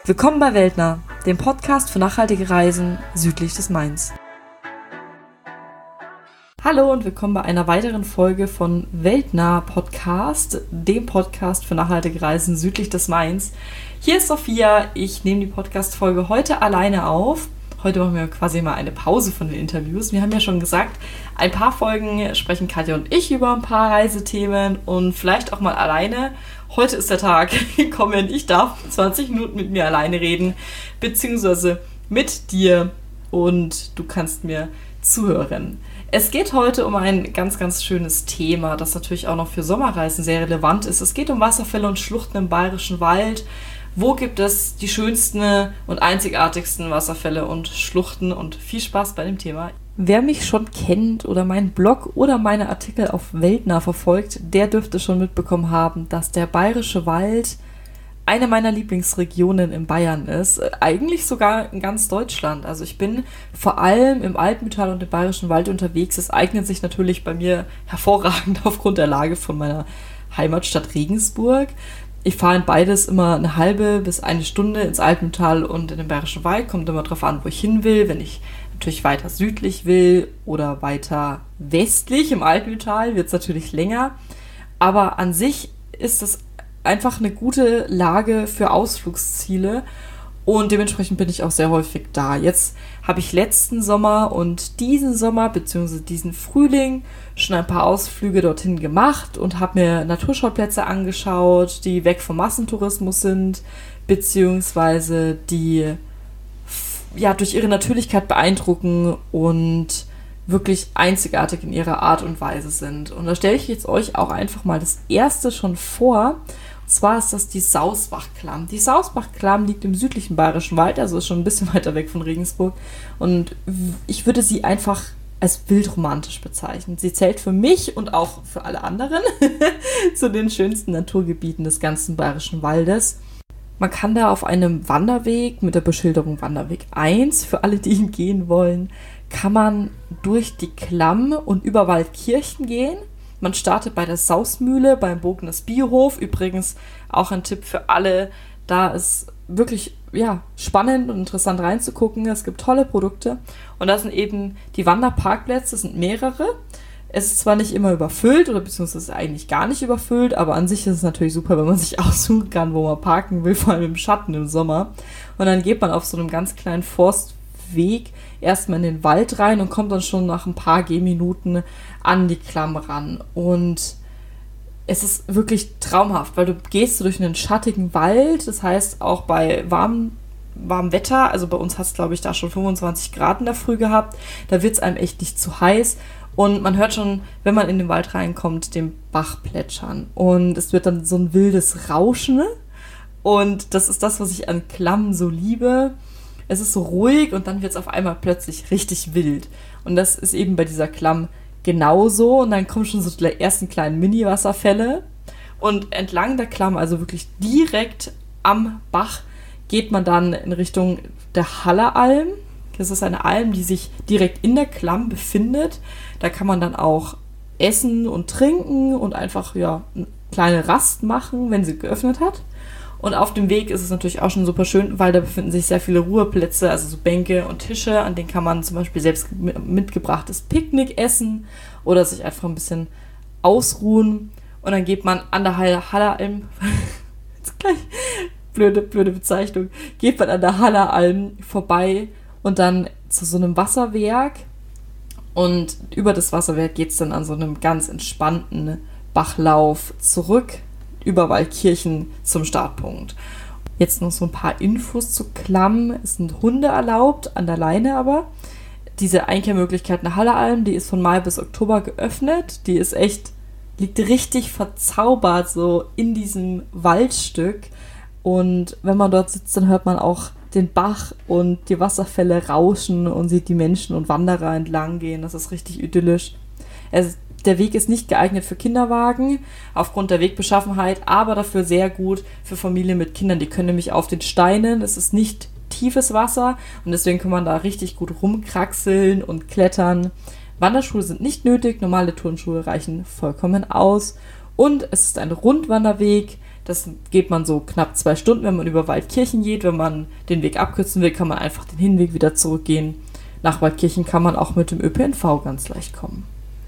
Willkommen bei Weltnah, dem Podcast für nachhaltige Reisen südlich des Mains. Hallo und willkommen bei einer weiteren Folge von Weltnah Podcast, dem Podcast für nachhaltige Reisen südlich des Mains. Hier ist Sophia, ich nehme die Podcast-Folge heute alleine auf. Heute machen wir quasi mal eine Pause von den Interviews. Wir haben ja schon gesagt, ein paar Folgen sprechen Katja und ich über ein paar Reisethemen und vielleicht auch mal alleine. Heute ist der Tag gekommen, ich darf 20 Minuten mit mir alleine reden, beziehungsweise mit dir und du kannst mir zuhören. Es geht heute um ein ganz, ganz schönes Thema, das natürlich auch noch für Sommerreisen sehr relevant ist. Es geht um Wasserfälle und Schluchten im Bayerischen Wald. Wo gibt es die schönsten und einzigartigsten Wasserfälle und Schluchten? Und viel Spaß bei dem Thema. Wer mich schon kennt oder meinen Blog oder meine Artikel auf Weltnah verfolgt, der dürfte schon mitbekommen haben, dass der Bayerische Wald eine meiner Lieblingsregionen in Bayern ist. Eigentlich sogar in ganz Deutschland. Also ich bin vor allem im Altmühltal und im Bayerischen Wald unterwegs. Es eignet sich natürlich bei mir hervorragend aufgrund der Lage von meiner Heimatstadt Regensburg. Ich fahre in beides immer eine halbe bis eine Stunde ins Altmühltal und in den Bayerischen Wald. Kommt immer drauf an, wo ich hin will. Wenn ich natürlich weiter südlich will oder weiter westlich im Altmühltal, wird es natürlich länger. Aber an sich ist es einfach eine gute Lage für Ausflugsziele und dementsprechend bin ich auch sehr häufig da. Jetzt habe ich letzten Sommer und diesen Sommer bzw. diesen Frühling schon ein paar Ausflüge dorthin gemacht und habe mir Naturschauplätze angeschaut, die weg vom Massentourismus sind, beziehungsweise die ja durch ihre Natürlichkeit beeindrucken und wirklich einzigartig in ihrer Art und Weise sind. Und da stelle ich jetzt euch auch einfach mal das erste schon vor. Und zwar ist das die Sausbach-Klamm. Die Sausbach-Klamm liegt im südlichen Bayerischen Wald, also ist schon ein bisschen weiter weg von Regensburg. Und ich würde sie einfach als wildromantisch bezeichnen. Sie zählt für mich und auch für alle anderen zu den schönsten Naturgebieten des ganzen Bayerischen Waldes. Man kann da auf einem Wanderweg mit der Beschilderung Wanderweg 1, für alle, die ihn gehen wollen, kann man durch die Klamm und über Waldkirchen gehen. Man startet bei der Sausmühle, beim Bognes Biohof. Übrigens auch ein Tipp für alle, da ist wirklich spannend und interessant reinzugucken. Es gibt tolle Produkte. Und das sind eben die Wanderparkplätze, es sind mehrere. Es ist zwar nicht immer überfüllt oder beziehungsweise eigentlich gar nicht überfüllt, aber an sich ist es natürlich super, wenn man sich aussuchen kann, wo man parken will, vor allem im Schatten im Sommer. Und dann geht man auf so einem ganz kleinen Forstweg erstmal in den Wald rein und kommt dann schon nach ein paar Gehminuten an die Klamm ran. Und es ist wirklich traumhaft, weil du gehst durch einen schattigen Wald, das heißt auch bei warmem Wetter, also bei uns hat es glaube ich da schon 25 Grad in der Früh gehabt, da wird es einem echt nicht zu heiß. Und man hört schon, wenn man in den Wald reinkommt, den Bach plätschern. Und es wird dann so ein wildes Rauschen. Und das ist das, was ich an Klamm so liebe. Es ist so ruhig und dann wird es auf einmal plötzlich richtig wild. Und das ist eben bei dieser Klamm genauso. Und dann kommen schon so die ersten kleinen Mini-Wasserfälle. Und entlang der Klamm, also wirklich direkt am Bach, geht man dann in Richtung der Halleralm. Das ist eine Alm, die sich direkt in der Klamm befindet. Da kann man dann auch essen und trinken und einfach eine kleine Rast machen, wenn sie geöffnet hat. Und auf dem Weg ist es natürlich auch schon super schön, weil da befinden sich sehr viele Ruheplätze, also so Bänke und Tische, an denen kann man zum Beispiel selbst mitgebrachtes Picknick essen oder sich einfach ein bisschen ausruhen. Und dann geht man an der Halleralm, jetzt gleich blöde Bezeichnung, geht man an der Halleralm vorbei und dann zu so einem Wasserwerk. Und über das Wasserwerk geht es dann an so einem ganz entspannten Bachlauf zurück über Waldkirchen zum Startpunkt. Jetzt noch so ein paar Infos zu Klamm. Es sind Hunde erlaubt, an der Leine aber. Diese Einkehrmöglichkeit nach Halleralm, die ist von Mai bis Oktober geöffnet. Die ist liegt richtig verzaubert so in diesem Waldstück. Und wenn man dort sitzt, dann hört man auch den Bach und die Wasserfälle rauschen und sieht die Menschen und Wanderer entlang gehen. Das ist richtig idyllisch. Der Weg ist nicht geeignet für Kinderwagen aufgrund der Wegbeschaffenheit, aber dafür sehr gut für Familien mit Kindern. Die können nämlich auf den Steinen, es ist nicht tiefes Wasser und deswegen kann man da richtig gut rumkraxeln und klettern. Wanderschuhe sind nicht nötig, normale Turnschuhe reichen vollkommen aus. Und es ist ein Rundwanderweg, Das geht man so knapp 2 Stunden, wenn man über Waldkirchen geht. Wenn man den Weg abkürzen will, kann man einfach den Hinweg wieder zurückgehen. Nach Waldkirchen kann man auch mit dem ÖPNV ganz leicht kommen.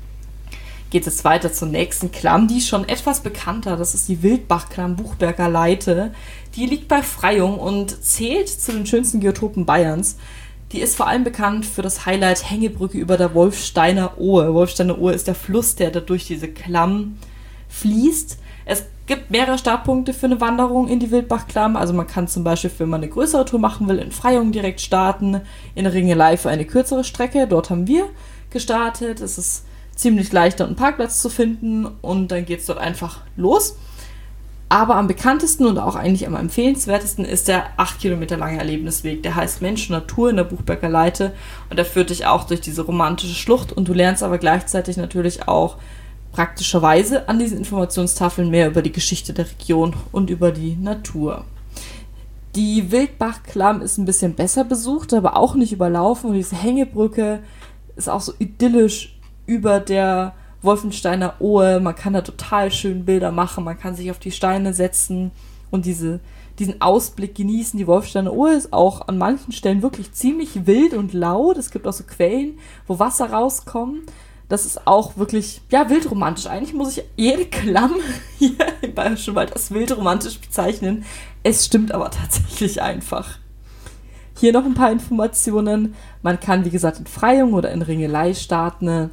Geht es jetzt weiter zur nächsten Klamm, die ist schon etwas bekannter. Das ist die Wildbachklamm Buchberger Leite. Die liegt bei Freyung und zählt zu den schönsten Geotopen Bayerns. Die ist vor allem bekannt für das Highlight Hängebrücke über der Wolfsteiner Ohe. Wolfsteiner Ohe ist der Fluss, der da durch diese Klamm fließt. Es gibt mehrere Startpunkte für eine Wanderung in die Wildbachklamm. Also man kann zum Beispiel, wenn man eine größere Tour machen will, in Freyung direkt starten, in Ringelei für eine kürzere Strecke. Dort haben wir gestartet. Es ist ziemlich leicht, dort einen Parkplatz zu finden und dann geht es dort einfach los. Aber am bekanntesten und auch eigentlich am empfehlenswertesten ist der 8 Kilometer lange Erlebnisweg. Der heißt Mensch und Natur in der Buchberger Leite und der führt dich auch durch diese romantische Schlucht und du lernst aber gleichzeitig natürlich auch praktischerweise an diesen Informationstafeln mehr über die Geschichte der Region und über die Natur. Die Wildbachklamm ist ein bisschen besser besucht, aber auch nicht überlaufen und diese Hängebrücke ist auch so idyllisch über der Wolfensteiner Ohe. Man kann da total schön Bilder machen, man kann sich auf die Steine setzen und diesen Ausblick genießen. Die Wolfensteiner Ohe ist auch an manchen Stellen wirklich ziemlich wild und laut. Es gibt auch so Quellen, wo Wasser rauskommt. Das ist auch wirklich, ja, wildromantisch. Eigentlich muss ich jede Klamm hier im Bayerischen Wald als wildromantisch bezeichnen. Es stimmt aber tatsächlich einfach. Hier noch ein paar Informationen. Man kann, wie gesagt, in Freyung oder in Ringelei starten.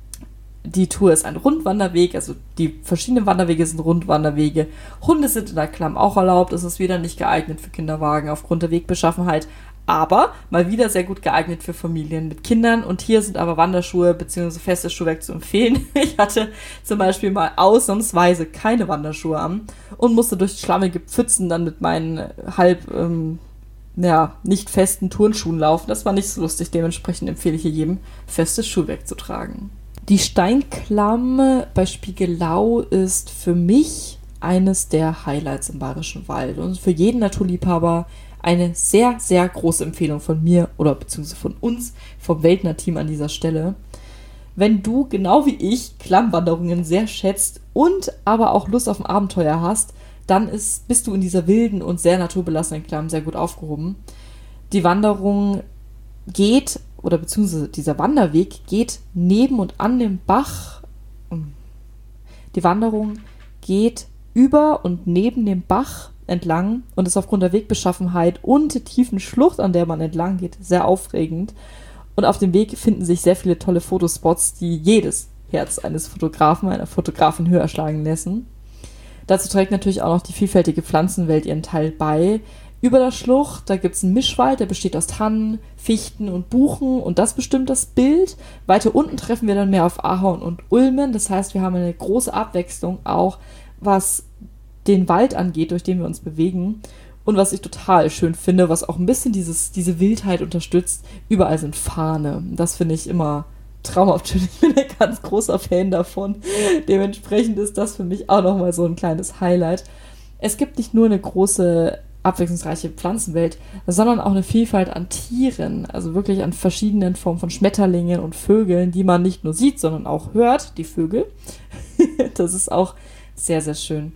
Die Tour ist ein Rundwanderweg, also die verschiedenen Wanderwege sind Rundwanderwege. Hunde sind in der Klamm auch erlaubt, es ist wieder nicht geeignet für Kinderwagen aufgrund der Wegbeschaffenheit, aber mal wieder sehr gut geeignet für Familien mit Kindern. Und hier sind aber Wanderschuhe bzw. festes Schuhwerk zu empfehlen. Ich hatte zum Beispiel mal ausnahmsweise keine Wanderschuhe an und musste durch schlammige Pfützen dann mit meinen nicht festen Turnschuhen laufen. Das war nicht so lustig, dementsprechend empfehle ich hier jedem, festes Schuhwerk zu tragen. Die Steinklamm bei Spiegelau ist für mich eines der Highlights im Bayerischen Wald und für jeden Naturliebhaber eine sehr, sehr große Empfehlung von mir oder beziehungsweise von uns, vom Weltner-Team an dieser Stelle. Wenn du, genau wie ich, Klammwanderungen sehr schätzt und aber auch Lust auf ein Abenteuer hast, dann bist du in dieser wilden und sehr naturbelassenen Klamm sehr gut aufgehoben. Die Wanderung geht, oder beziehungsweise dieser Wanderweg geht neben und an dem Bach. Die Wanderung geht über und neben dem Bach entlang und ist aufgrund der Wegbeschaffenheit und der tiefen Schlucht, an der man entlang geht, sehr aufregend. Und auf dem Weg finden sich sehr viele tolle Fotospots, die jedes Herz eines Fotografen, einer Fotografin höher schlagen lassen. Dazu trägt natürlich auch noch die vielfältige Pflanzenwelt ihren Teil bei. Über der Schlucht, da gibt es einen Mischwald, der besteht aus Tannen, Fichten und Buchen und das bestimmt das Bild. Weiter unten treffen wir dann mehr auf Ahorn und Ulmen, das heißt, wir haben eine große Abwechslung auch, was den Wald angeht, durch den wir uns bewegen. Und was ich total schön finde, was auch ein bisschen diese Wildheit unterstützt, überall sind Farne. Das finde ich immer traumhaft schön. Ich bin ein ganz großer Fan davon. Dementsprechend ist das für mich auch nochmal so ein kleines Highlight. Es gibt nicht nur eine große abwechslungsreiche Pflanzenwelt, sondern auch eine Vielfalt an Tieren, also wirklich an verschiedenen Formen von Schmetterlingen und Vögeln, die man nicht nur sieht, sondern auch hört, die Vögel. Das ist auch sehr, sehr schön.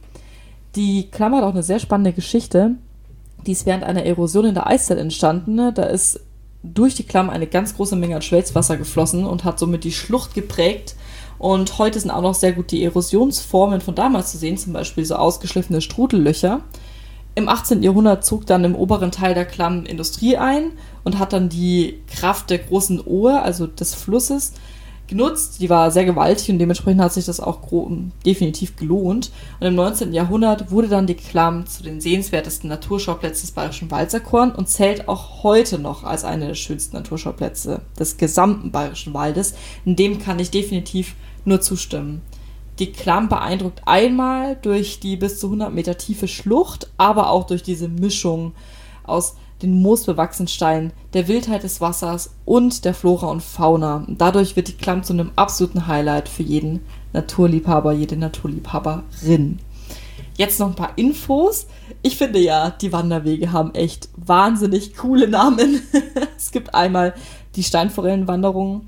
Die Klamm hat auch eine sehr spannende Geschichte. Die ist während einer Erosion in der Eiszeit entstanden. Da ist durch die Klamm eine ganz große Menge an Schmelzwasser geflossen und hat somit die Schlucht geprägt. Und heute sind auch noch sehr gut die Erosionsformen von damals zu sehen, zum Beispiel so ausgeschliffene Strudellöcher. Im 18. Jahrhundert zog dann im oberen Teil der Klamm Industrie ein und hat dann die Kraft der großen Ohe, also des Flusses, genutzt. Die war sehr gewaltig und dementsprechend hat sich das auch definitiv gelohnt. Und im 19. Jahrhundert wurde dann die Klamm zu den sehenswertesten Naturschauplätzen des Bayerischen Walds erkoren und zählt auch heute noch als eine der schönsten Naturschauplätze des gesamten Bayerischen Waldes. In dem kann ich definitiv nur zustimmen. Die Klamm beeindruckt einmal durch die bis zu 100 Meter tiefe Schlucht, aber auch durch diese Mischung aus den moosbewachsenen Steinen, der Wildheit des Wassers und der Flora und Fauna. Dadurch wird die Klamm zu einem absoluten Highlight für jeden Naturliebhaber, jede Naturliebhaberin. Jetzt noch ein paar Infos. Ich finde ja, die Wanderwege haben echt wahnsinnig coole Namen. Es gibt einmal die Steinforellenwanderung,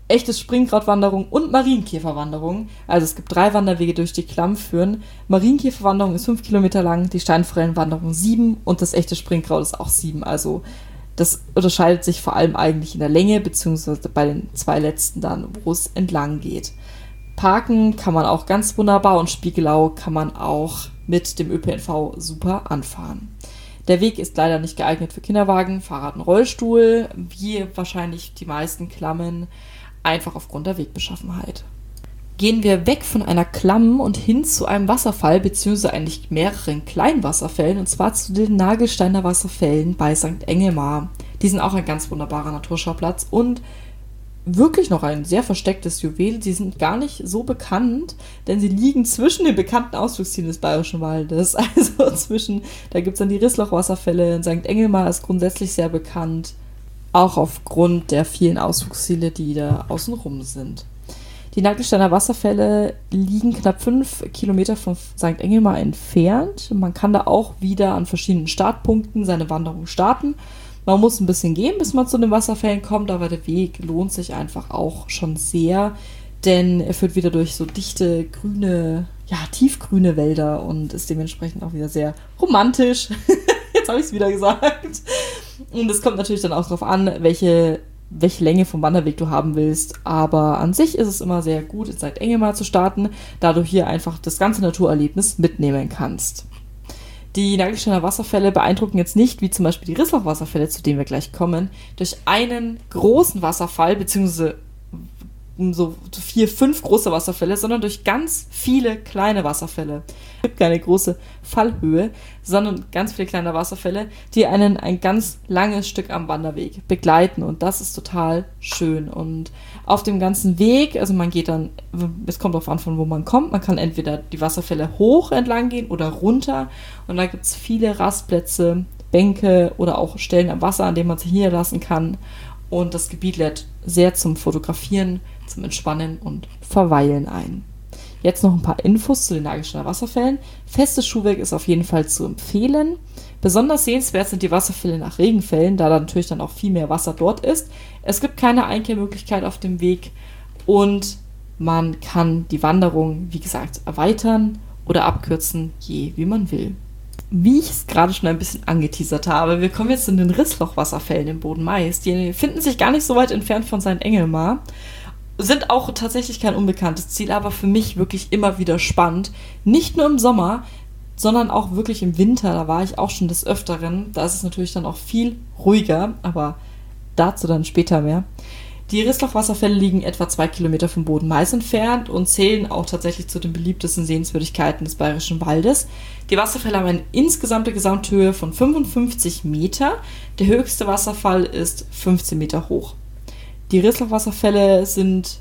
echtes Springkrautwanderung und Marienkäferwanderung. Also es gibt 3 Wanderwege, die durch die Klamm führen. Marienkäferwanderung ist 5 Kilometer lang, die Steinforellenwanderung 7 und das echte Springkraut ist auch 7. Also das unterscheidet sich vor allem eigentlich in der Länge, beziehungsweise bei den 2 letzten dann, wo es entlang geht. Parken kann man auch ganz wunderbar und Spiegelau kann man auch mit dem ÖPNV super anfahren. Der Weg ist leider nicht geeignet für Kinderwagen, Fahrrad und Rollstuhl, wie wahrscheinlich die meisten Klammen, einfach aufgrund der Wegbeschaffenheit. Gehen wir weg von einer Klamm und hin zu einem Wasserfall, beziehungsweise eigentlich mehreren kleinen Wasserfällen, und zwar zu den Nagelsteiner Wasserfällen bei St. Engelmar. Die sind auch ein ganz wunderbarer Naturschauplatz und wirklich noch ein sehr verstecktes Juwel. Die sind gar nicht so bekannt, denn sie liegen zwischen den bekannten Ausflugszielen des Bayerischen Waldes. Also da gibt es dann die Rissloch-Wasserfälle. St. Engelmar ist grundsätzlich sehr bekannt, auch aufgrund der vielen Ausflugsziele, die da außenrum sind. Die Nagelsteiner Wasserfälle liegen knapp 5 Kilometer von St. Engelmar entfernt. Man kann da auch wieder an verschiedenen Startpunkten seine Wanderung starten. Man muss ein bisschen gehen, bis man zu den Wasserfällen kommt, aber der Weg lohnt sich einfach auch schon sehr, denn er führt wieder durch so dichte, grüne, tiefgrüne Wälder und ist dementsprechend auch wieder sehr romantisch. Jetzt habe ich es wieder gesagt. Und es kommt natürlich dann auch darauf an, welche Länge vom Wanderweg du haben willst. Aber an sich ist es immer sehr gut, in St. Engelmar zu starten, da du hier einfach das ganze Naturerlebnis mitnehmen kannst. Die Nagelsteiner Wasserfälle beeindrucken jetzt nicht, wie zum Beispiel die Rissloch-Wasserfälle, zu denen wir gleich kommen, durch einen großen Wasserfall, beziehungsweise so 4, 5 große Wasserfälle, sondern durch ganz viele kleine Wasserfälle. Es gibt keine große Fallhöhe, sondern ganz viele kleine Wasserfälle, die einen ein ganz langes Stück am Wanderweg begleiten und das ist total schön. Und auf dem ganzen Weg, also man geht dann, es kommt darauf an, von wo man kommt, man kann entweder die Wasserfälle hoch entlang gehen oder runter und da gibt es viele Rastplätze, Bänke oder auch Stellen am Wasser, an denen man sich niederlassen kann. Und das Gebiet lädt sehr zum Fotografieren, zum Entspannen und Verweilen ein. Jetzt noch ein paar Infos zu den Nagelsteiner Wasserfällen. Festes Schuhwerk ist auf jeden Fall zu empfehlen. Besonders sehenswert sind die Wasserfälle nach Regenfällen, da natürlich dann auch viel mehr Wasser dort ist. Es gibt keine Einkehrmöglichkeit auf dem Weg und man kann die Wanderung, wie gesagt, erweitern oder abkürzen, je wie man will. Wie ich es gerade schon ein bisschen angeteasert habe, wir kommen jetzt zu den Rissloch-Wasserfällen im Bodenmais. Die finden sich gar nicht so weit entfernt von St. Engelmar. Sind auch tatsächlich kein unbekanntes Ziel, aber für mich wirklich immer wieder spannend. Nicht nur im Sommer, sondern auch wirklich im Winter. Da war ich auch schon des Öfteren. Da ist es natürlich dann auch viel ruhiger, aber dazu dann später mehr. Die Rissloch-Wasserfälle liegen etwa 2 Kilometer vom Bodenmais entfernt und zählen auch tatsächlich zu den beliebtesten Sehenswürdigkeiten des Bayerischen Waldes. Die Wasserfälle haben eine insgesamte Gesamthöhe von 55 Meter. Der höchste Wasserfall ist 15 Meter hoch. Die Rissloch-Wasserfälle sind,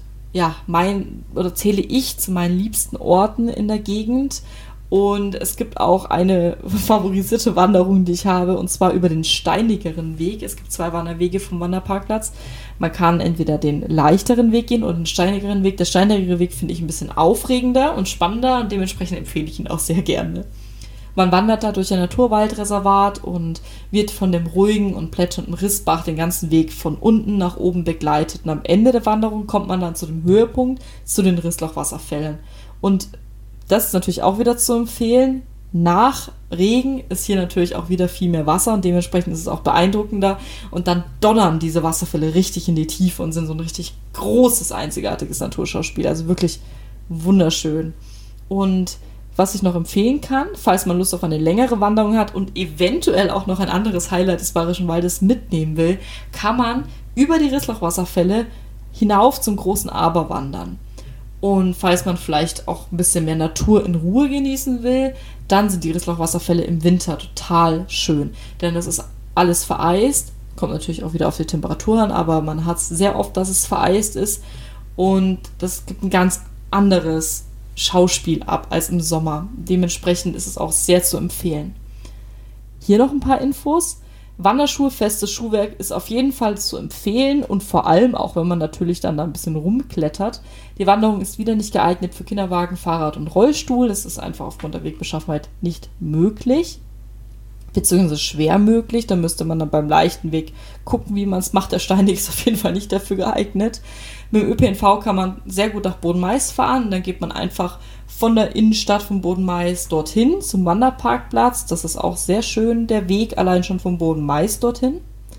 zähle ich zu meinen liebsten Orten in der Gegend. Und es gibt auch eine favorisierte Wanderung, die ich habe, und zwar über den steinigeren Weg. Es gibt 2 Wanderwege vom Wanderparkplatz. Man kann entweder den leichteren Weg gehen oder den steinigeren Weg. Der steinigere Weg finde ich ein bisschen aufregender und spannender und dementsprechend empfehle ich ihn auch sehr gerne. Man wandert da durch ein Naturwaldreservat und wird von dem ruhigen und plätschernden Rissbach den ganzen Weg von unten nach oben begleitet. Und am Ende der Wanderung kommt man dann zu dem Höhepunkt, zu den Rissloch-Wasserfällen. Und das ist natürlich auch wieder zu empfehlen. Nach Regen ist hier natürlich auch wieder viel mehr Wasser und dementsprechend ist es auch beeindruckender. Und dann donnern diese Wasserfälle richtig in die Tiefe und sind so ein richtig großes, einzigartiges Naturschauspiel. Also wirklich wunderschön. Und was ich noch empfehlen kann, falls man Lust auf eine längere Wanderung hat und eventuell auch noch ein anderes Highlight des Bayerischen Waldes mitnehmen will, kann man über die Rissloch-Wasserfälle hinauf zum Großen Aber wandern. Und falls man vielleicht auch ein bisschen mehr Natur in Ruhe genießen will, dann sind die Rissloch-Wasserfälle im Winter total schön. Denn es ist alles vereist, kommt natürlich auch wieder auf die Temperatur an, aber man hat es sehr oft, dass es vereist ist. Und das gibt ein ganz anderes Schauspiel ab als im Sommer. Dementsprechend ist es auch sehr zu empfehlen. Hier noch ein paar Infos. Wanderschuhe, festes Schuhwerk ist auf jeden Fall zu empfehlen und vor allem auch, wenn man natürlich dann da ein bisschen rumklettert. Die Wanderung ist wieder nicht geeignet für Kinderwagen, Fahrrad und Rollstuhl. Das ist einfach aufgrund der Wegbeschaffenheit nicht möglich. beziehungsweise schwer möglich. Da müsste man dann beim leichten Weg gucken, wie man es macht. Der Steinweg ist auf jeden Fall nicht dafür geeignet. Mit dem ÖPNV kann man sehr gut nach Bodenmais fahren. Dann geht man einfach von der Innenstadt von Bodenmais dorthin zum Wanderparkplatz. Das ist auch sehr schön, der Weg allein schon von Bodenmais dorthin.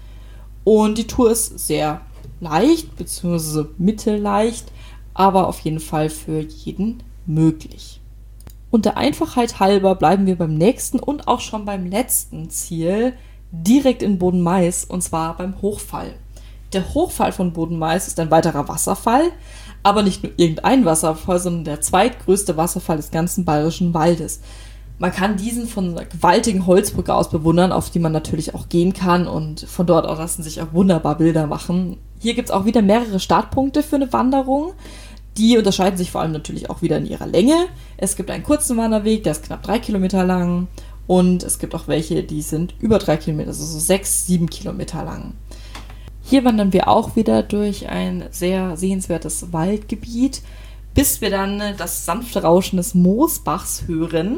Und die Tour ist sehr leicht, beziehungsweise mittelleicht, aber auf jeden Fall für jeden möglich. Und der Einfachheit halber bleiben wir beim nächsten und auch schon beim letzten Ziel direkt in Bodenmais, und zwar beim Hochfall. Der Hochfall von Bodenmais ist ein weiterer Wasserfall, aber nicht nur irgendein Wasserfall, sondern der zweitgrößte Wasserfall des ganzen Bayerischen Waldes. Man kann diesen von einer gewaltigen Holzbrücke aus bewundern, auf die man natürlich auch gehen kann, und von dort aus lassen sich auch wunderbar Bilder machen. Hier gibt es auch wieder mehrere Startpunkte für eine Wanderung. Die unterscheiden sich vor allem natürlich auch wieder in ihrer Länge. Es gibt einen kurzen Wanderweg, der ist knapp 3 Kilometer lang, und es gibt auch welche, die sind über 3 Kilometer, also so 6, 7 Kilometer lang. Hier wandern wir auch wieder durch ein sehr sehenswertes Waldgebiet, bis wir dann das sanfte Rauschen des Moosbachs hören.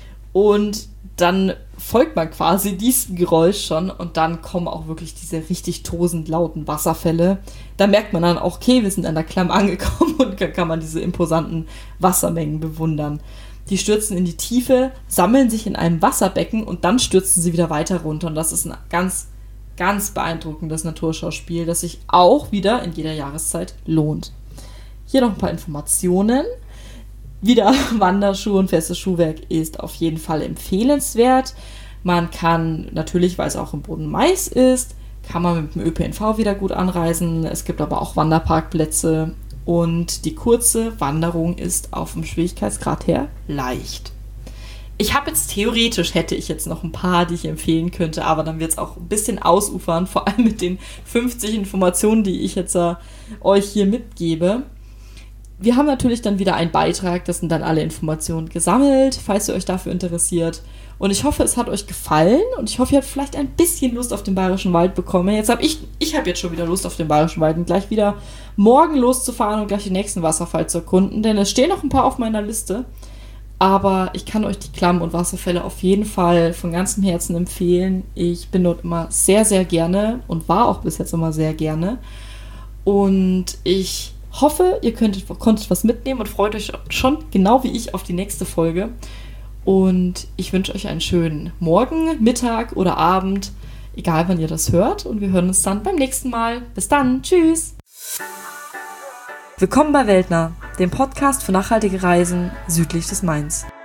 Und dann folgt man quasi diesem Geräusch schon, und dann kommen auch wirklich diese richtig tosend lauten Wasserfälle. Da merkt man dann auch, okay, wir sind an der Klamm angekommen, und dann kann man diese imposanten Wassermengen bewundern. Die stürzen in die Tiefe, sammeln sich in einem Wasserbecken und dann stürzen sie wieder weiter runter. Und das ist ein ganz, ganz beeindruckendes Naturschauspiel, das sich auch wieder in jeder Jahreszeit lohnt. Hier noch ein paar Informationen. Wieder Wanderschuhe und festes Schuhwerk ist auf jeden Fall empfehlenswert. Man kann natürlich, weil es auch im Bodenmais ist, kann man mit dem ÖPNV wieder gut anreisen. Es gibt aber auch Wanderparkplätze, und die kurze Wanderung ist auf dem Schwierigkeitsgrad her leicht. Ich habe jetzt theoretisch, hätte ich jetzt noch ein paar, die ich empfehlen könnte, aber dann wird es auch ein bisschen ausufern, vor allem mit den 50 Informationen, die ich jetzt euch hier mitgebe. Wir haben natürlich dann wieder einen Beitrag, das sind dann alle Informationen gesammelt, falls ihr euch dafür interessiert. Und ich hoffe, es hat euch gefallen, und ich hoffe, ihr habt vielleicht ein bisschen Lust auf den Bayerischen Wald bekommen. Jetzt habe ich habe jetzt schon wieder Lust auf den Bayerischen Wald und gleich wieder morgen loszufahren und gleich den nächsten Wasserfall zu erkunden, denn es stehen noch ein paar auf meiner Liste. Aber ich kann euch die Klamm und Wasserfälle auf jeden Fall von ganzem Herzen empfehlen. Ich bin dort immer sehr, sehr gerne und war auch bis jetzt immer sehr gerne. Und ich hoffe, ihr konntet was mitnehmen und freut euch schon genau wie ich auf die nächste Folge. Und ich wünsche euch einen schönen Morgen, Mittag oder Abend, egal wann ihr das hört. Und wir hören uns dann beim nächsten Mal. Bis dann. Tschüss. Willkommen bei Weltnah, dem Podcast für nachhaltige Reisen südlich des Mains.